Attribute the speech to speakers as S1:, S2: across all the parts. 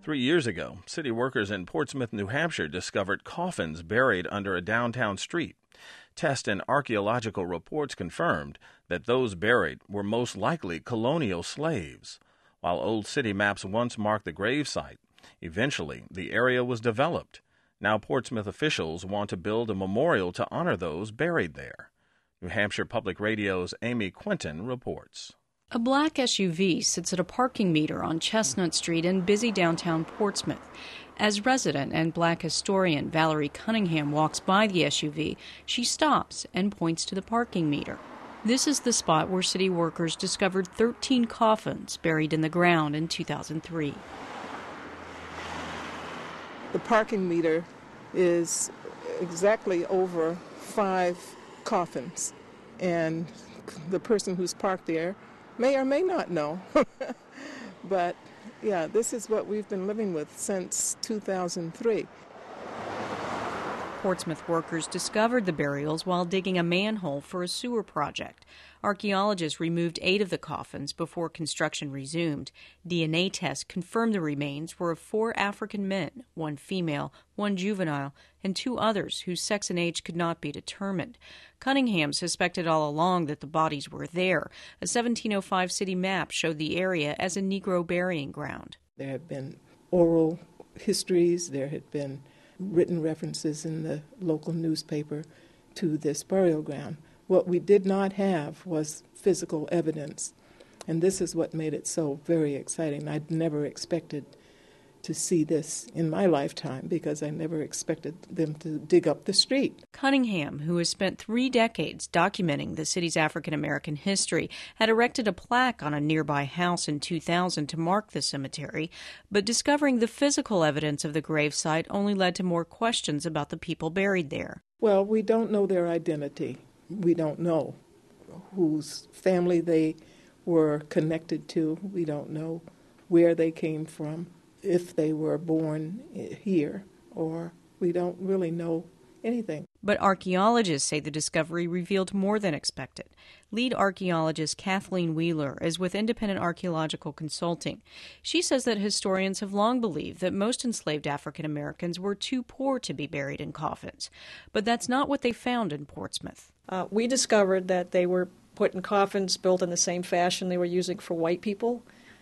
S1: 3 years ago, city workers in Portsmouth, New Hampshire discovered coffins buried under a downtown street. Tests and archaeological reports confirmed that those buried were most likely colonial slaves. While old city maps once marked the gravesite, eventually the area was developed. Now Portsmouth officials want to build a memorial to honor those buried there. New Hampshire Public Radio's Amy Quinton reports.
S2: A black SUV sits at a parking meter on Chestnut Street in busy downtown Portsmouth. As resident and black historian Valerie Cunningham walks by the SUV, she stops and points to the parking meter. This is the spot where city workers discovered 13 coffins buried in the ground in 2003.
S3: The parking meter is exactly over 5 coffins, and the person who's parked there may or may not know. But yeah, this is what we've been living with since 2003.
S2: Portsmouth workers discovered the burials while digging a manhole for a sewer project. Archaeologists removed 8 of the coffins before construction resumed. DNA tests confirmed the remains were of 4 African men, 1 female, 1 juvenile, and 2 others whose sex and age could not be determined. Cunningham suspected all along that the bodies were there. A 1705 city map showed the area as a Negro burying ground.
S3: There have been oral histories, there had been written references in the local newspaper to this burial ground. What we did not have was physical evidence, and this is what made it so very exciting. I'd never expected to see this in my lifetime because I never expected them to dig up the street.
S2: Cunningham, who has spent 3 decades documenting the city's African-American history, had erected a plaque on a nearby house in 2000 to mark the cemetery, but discovering the physical evidence of the gravesite only led to more questions about the people buried there.
S3: Well, we don't know their identity. We don't know whose family they were connected to. We don't know where they came from, if they were born here, or we don't really know anything.
S2: But archaeologists say the discovery revealed more than expected. Lead archaeologist Kathleen Wheeler is with Independent Archaeological Consulting. She says that historians have long believed that most enslaved African Americans were too poor to be buried in coffins. But that's not what they found in Portsmouth.
S4: We discovered that they were put in coffins built in the same fashion they were using for white people.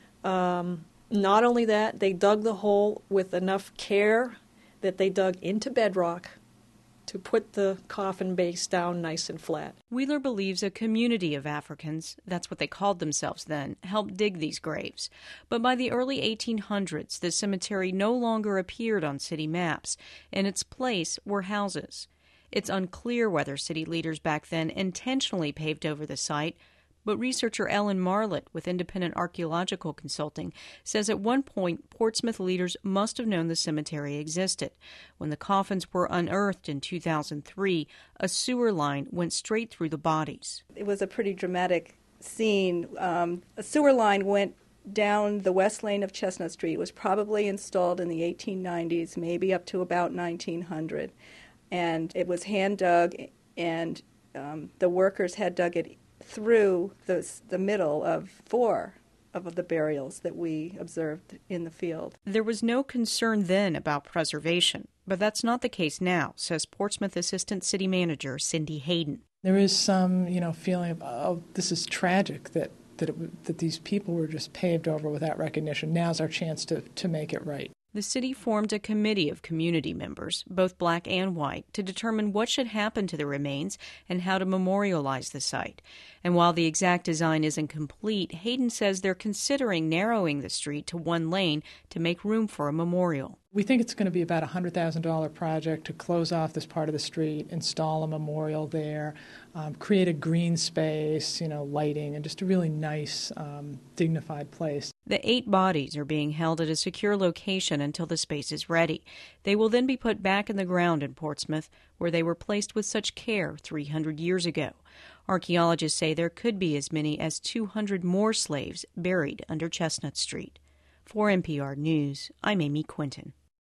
S4: Not only that, they dug the hole with enough care that they dug into bedrock to put the coffin base down nice and flat.
S2: Wheeler believes a community of Africans, that's what they called themselves then, helped dig these graves. But by the early 1800s, the cemetery no longer appeared on city maps. In its place were houses. It's unclear whether city leaders back then intentionally paved over the site, but researcher Ellen Marlett with Independent Archaeological Consulting says at one point Portsmouth leaders must have known the cemetery existed. When the coffins were unearthed in 2003, a sewer line went straight through the bodies.
S5: It was a pretty dramatic scene. A sewer line went down the west lane of Chestnut Street. It was probably installed in the 1890s, maybe up to about 1900. And it was hand dug, and the workers had dug it through the middle of 4 of the burials that we observed in the field.
S2: There was no concern then about preservation, but that's not the case now, says Portsmouth Assistant City Manager Cindy Hayden.
S6: There is some, feeling of, oh, this is tragic that these people were just paved over without recognition. Now's our chance to make it right.
S2: The city formed a committee of community members, both black and white, to determine what should happen to the remains and how to memorialize the site. And while the exact design isn't complete, Hayden says they're considering narrowing the street to 1 lane to make room for a memorial.
S6: We think it's going to be about a $100,000 project to close off this part of the street, install a memorial there, create a green space, lighting, and just a really nice, dignified place.
S2: The 8 bodies are being held at a secure location until the space is ready. They will then be put back in the ground in Portsmouth, where they were placed with such care 300 years ago. Archaeologists say there could be as many as 200 more slaves buried under Chestnut Street. For NPR News, I'm Amy Quinton.